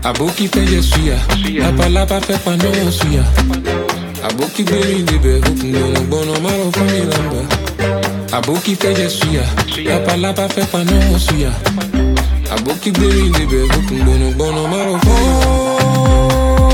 Aboki fait je suis la palapa fait pas non suya. Aboki baby débé, bon non malo famille lamba. Aboki fait je suis la palapa fait pas non suya. Aboki baby débé, bon non malo famille.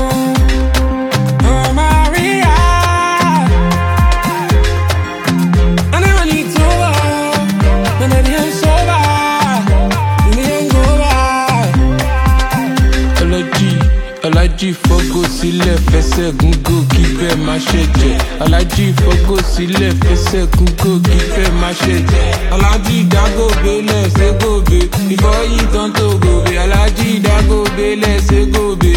Alaji fogo sílẹ̀ fẹsẹ̀ gúngò kí bẹ́ẹ̀ má ṣe jẹ́. Alaji fogo sílẹ̀ fẹsẹ̀ gúngò kí bẹ́ẹ̀ má ṣe jẹ́. Alaji dagobe lẹ́sẹ̀ gobe before you turn to gobe. Alaji dagobe lẹ́sẹ̀ gobe.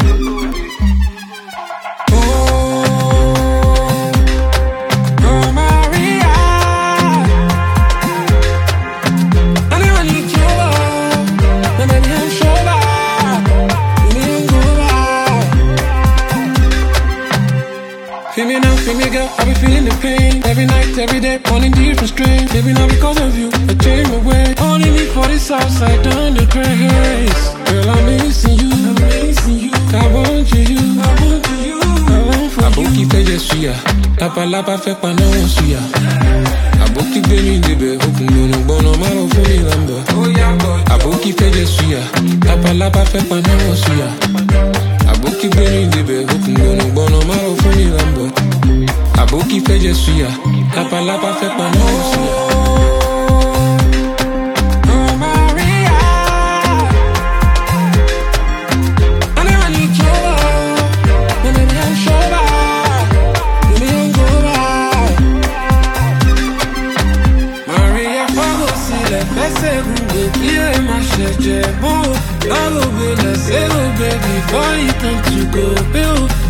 Feel me girl, I be feeling the pain. Every night, every day, on in different strains. Maybe not because of you, I changed my way. Only me for this outside down the grace. Girl, I'm missing you, I want you, I want you, I want for you. Aboki fait je suis la palapa fait pas non suya. Aboki baby débé, bon non malo famille lamba. Aboki fait je suis la palapa fait pas non suya. Aboki baby débé, bon non malo famille lamba. Aboki fait je suis la palapa fait pas non suya. Before you come to go,